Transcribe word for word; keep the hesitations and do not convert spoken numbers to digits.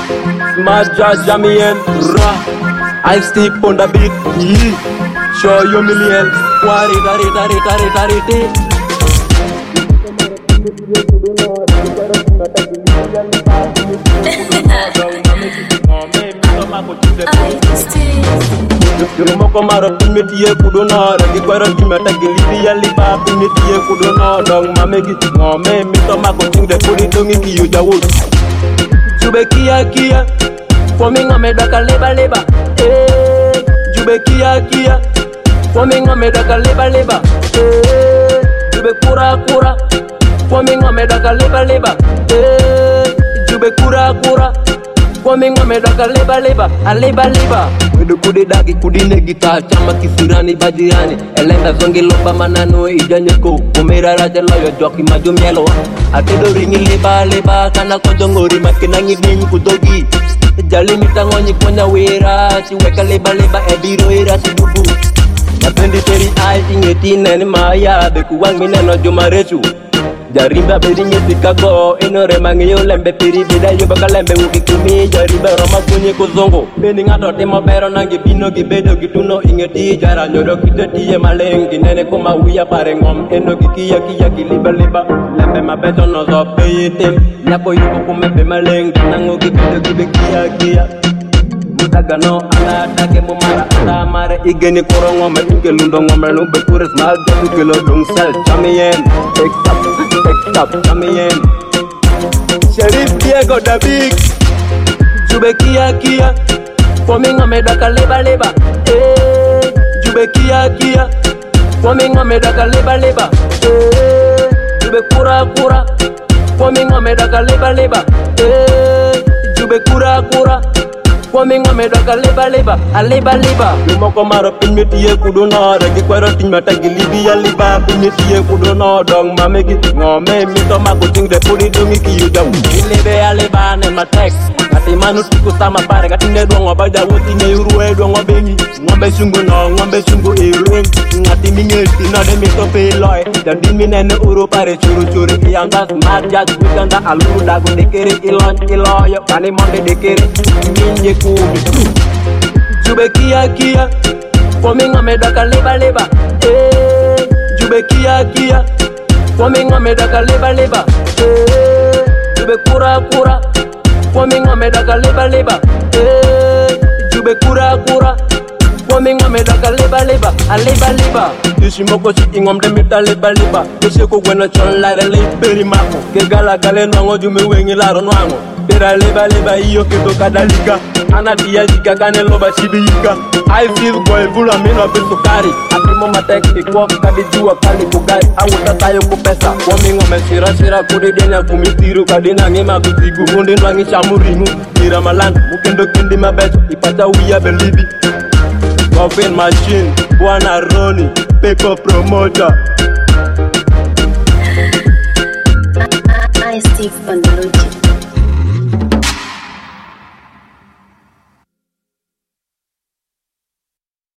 Smart Jazz Jamien Ra I stick on the beat Yee Show you million Wari dari dari dari dari di Jurumoko maro pimitie kudono Ragi kwaro jimata gilipi ya lipa Pimitie kudono Dong mame gitu ngome Mito mako ting de pudi dongi kiyu jawut Jube kia kia Fomi ngome daka leba leba Eh Jube kia kia Fomi ngome daka leba leba Eh Jube kura kura Fomi ngome daka leba leba Eh Jube kura kura Fomi ngome daka leba leba Aleba leba Wedu kudi dagi kudi negita Chama kisirani bajirani Elenda zongi loba manano ijanyeko Kumira raja loyo joki maju mielo Atedo ringi leba leba Kana kojongori makinangi dingi kudogi Jali mitangonyi konya wera Siweka leba leba ebiro ira sidubu Napendi teri ai ingeti nene maya Bekuwang mineno jumaresu Jarimba beringe sikago Inore mangiyo lembe piri bida yo baka lembe ukikumi Jarimba roma kunye kuzongo Beni ngato temo bero nangi bino gibedo gituno ingeti Jara nyodo kitetiye malengi Nene kuma uya parengom Eno kikia kia kiliba liba Lembe mabeto nozo peye tem Nyako yuko kumebe malengi Nango gibedo gibe kia kia Mutagano ala take mumara ala mare igeni korongo me inge lundo ngomre lumbe kures mal jatu kilo dung sel chamien take up take up chamien Sheriff Diego da big Jube kia kia Fomi ngome daka leba leba Eh Jube kia kia Fomi ngome daka leba leba Eh Jube kura kura Fomi ngome daka leba leba Eh Jube kura kura Fomi ngome daka leba leba Aleba leba Lumoko maro pinmetiye kudono Regi kwero tinmata gilibi ya liba Pinmetiye kudono Dong mame giti ngome Mito mako ting de pudi dungi kiyu dawu Ilebe ya leba ne matek Kati manu tiku sama pare Kati ne duongo baja wuti ne uruwe duongo bengi Ngombe sungu no ngombe sungu irueng Ngati mingeti no de mito peloy Jadi minene uru pare churu churi Iyanga smart jazz wikanda aluru dagu dekere ilon iloyo Kani monde dekere Minye kubi Jube kia kia Fomi ngome daka leba leba Eh Jube kia kia Fomi ngome daka leba leba Eh Jube kura kura Fomi ngome daka leba leba Eh Jube kura kura Fomi ngome daka leba leba Aleba leba Ishimoko si ingom de mita leba leba Kushiko gwena chon lare leberi mako Kegala gale nwango jume wengi laro nwango Pera leba leba iyo kito kadalika Anatia jika kane loba shibika I feel boy vula mino bisu kari Atimo matek ikwa kadi jua kali kugari Awuta tayo kupesa Wami ngome sira sira kudi denya kumitiru Kadina ngema kutigu Hundi nwangi shamuringu Kira malan mukendo kindi mabecho Ipata uya belibi Coffin machine Bwana Roni Paper promoter